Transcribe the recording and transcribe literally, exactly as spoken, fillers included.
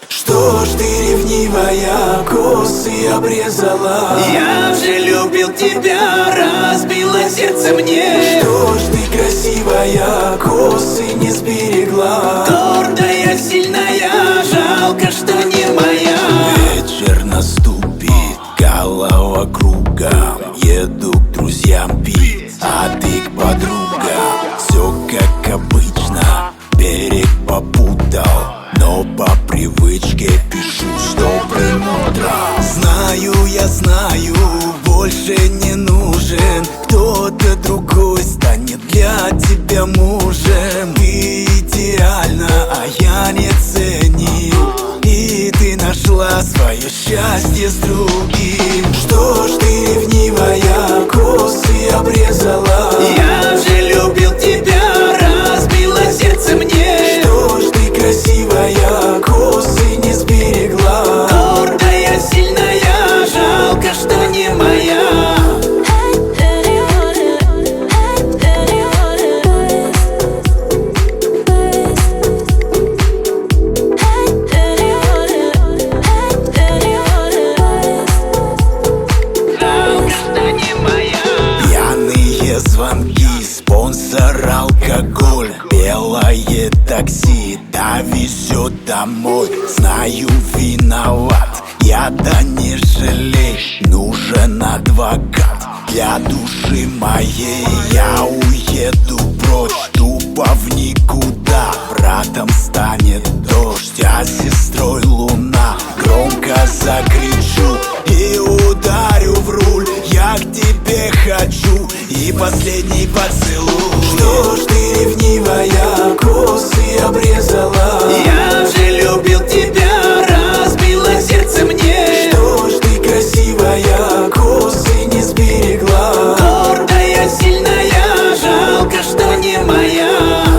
Что ж ты ревнивая, косы обрезала? Я же любил тебя, разбила сердце мне. Что ж ты красивая, косы не сберегла? Гордая, сильная, жалко, что не моя. Вечер наступит, голова кругом. Еду к друзьям пить, а ты к подругам. Все как обычно, берег попутал, но по привычке пишу с добрым утром. Знаю, я знаю, больше не нужен. Кто-то другой станет для тебя мужем. Ты идеальна, а я не ценил. И ты нашла свое счастье с другим. Что ж ты ревнивая, косы обрезала? Я же любил тебя, разбила сердце мне. Что ж ты красивая, косы не сберегла? Гордая, сильная, жалко, что не моя. Пьяные звонки, спонсор алкоголь. Белое такси довезет домой. Знаю, виноват, я да не жалей. Нужен адвокат для души моей. Я уеду прочь, тупо в никуда. Братом станет дождь, а сестрой луна. Громко закричу и ударю в руль. Я к тебе хочу, и последний поцелуй. Что ж ты ревнивая, косы обрезала? Я же любил тебя, разбила сердце мне. Что ж ты красивая, косы не сберегла? Гордая, сильная, жалко, что не моя.